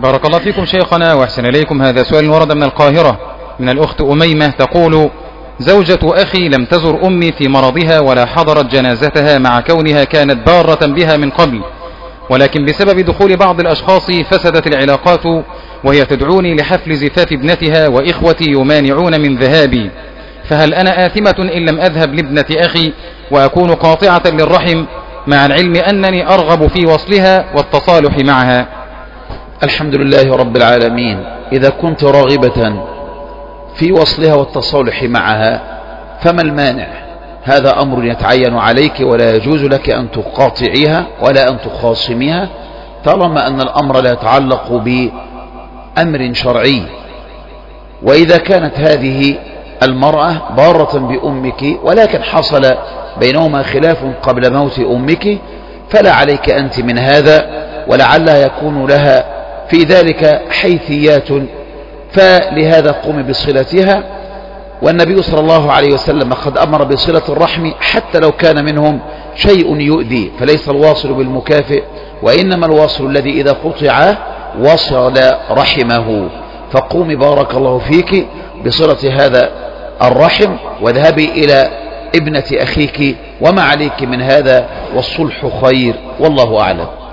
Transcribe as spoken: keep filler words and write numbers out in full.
بارك الله فيكم شيخنا وأحسن إليكم. هذا سؤال ورد من القاهرة من الأخت أميمة تقول: زوجة أخي لم تزر أمي في مرضها ولا حضرت جنازتها مع كونها كانت بارة بها من قبل، ولكن بسبب دخول بعض الأشخاص فسدت العلاقات، وهي تدعوني لحفل زفاف ابنتها وإخوتي يمانعون من ذهابي، فهل أنا آثمة إن لم أذهب لابنة أخي وأكون قاطعة للرحم مع العلم أنني أرغب في وصلها والتصالح معها؟ الحمد لله رب العالمين. إذا كنت راغبة في وصلها والتصالح معها فما المانع؟ هذا أمر يتعين عليك، ولا يجوز لك أن تقاطعيها ولا أن تخاصميها طالما أن الأمر لا يتعلق بأمر شرعي. وإذا كانت هذه المرأة بارة بأمك ولكن حصل بينهما خلاف قبل موت أمك فلا عليك أنت من هذا، ولعلها يكون لها في ذلك حيثيات، فلهذا قوم بصلتها. والنبي صلى الله عليه وسلم قد أمر بصلة الرحم حتى لو كان منهم شيء يؤذي، فليس الواصل بالمكافئ، وإنما الواصل الذي إذا قطع وصل رحمه. فقومي بارك الله فيك بصلة هذا الرحم واذهبي إلى ابنة أخيك وما عليك من هذا، والصلح خير، والله أعلم.